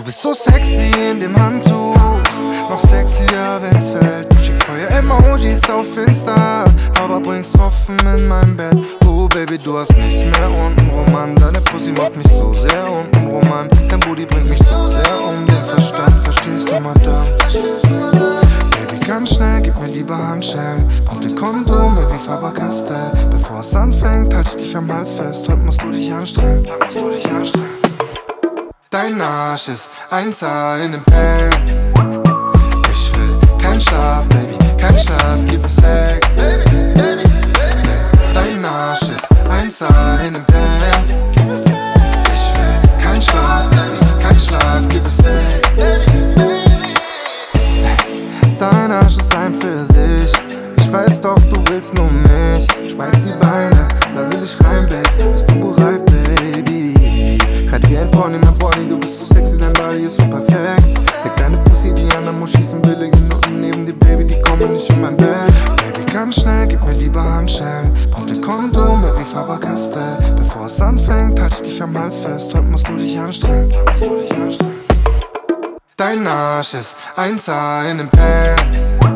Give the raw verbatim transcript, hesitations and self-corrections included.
bist so sexy in dem Handtuch, noch sexier, wenn's fällt. Du schickst Feuer-Emojis auf Insta, aber bringst Tropfen in mein Bett. Oh Baby, du hast nichts mehr untenrum, Mann. Deine Pussy macht mich so sehr untenrum, Mann. Dein Booty bringt mich so sehr um den Verstand. Verstehst du, Madame? Baby, ganz schnell, gib mir lieber Handschellen. Brauch den Kondom wie Faber-Castell. Bevor es anfängt, halt ich dich am Hals fest. Heute musst du dich anstrengen. Heute musst du dich anstrengen. Dein Arsch ist eins A in den Pants. Ich will kein Schlaf, Baby, kein Schlaf, gib mir Sex. Baby, Baby, Baby. Dein Arsch ist eins A in den Pants. Ich will kein Schlaf, Baby, kein Schlaf, gib mir Sex. Baby, Baby. Dein Arsch ist ein für sich. Ich weiß doch, du willst nur mich. Schmeiß die Beine, da will ich rein, Baby. Bist du bereit, Baby? Reit wie ein Pony, mein Pony, du bist so sexy, dein Body ist so perfekt. Leg deine Pussy, die anderen Muschis sind billige Noten neben dir, Baby, die kommen nicht in mein Bett. Baby, ganz schnell, gib mir lieber Handschellen. Brauch den Kondom wie Faber-Castell. Bevor es anfängt, halt ich dich am Hals fest. Heute musst du dich anstrengen. Dein Arsch ist eins A in den Pants.